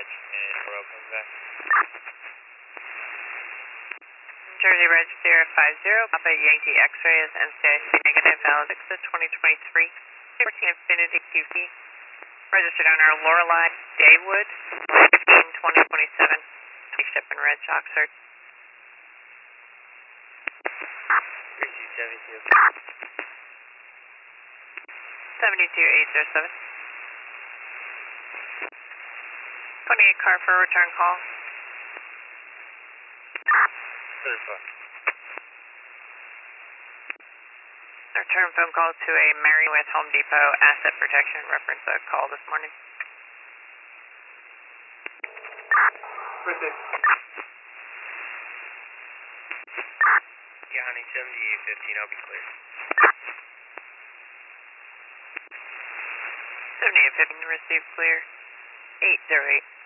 much, and we're open back. Jersey Register 50, Papa Yankee X-ray is NCIC negative, valid exit 2023, 14 Infinity QP. Registered owner Lorelei Daywood, 2027. Ship in Red Chalk, sir. Receive 72. 72807. 28 car for a return call. Third floor. Return phone call to a Mary with Home Depot asset protection reference a call this morning. Receive. Yeah, honey, 7815, I'll be clear. 7815, receive clear. 808.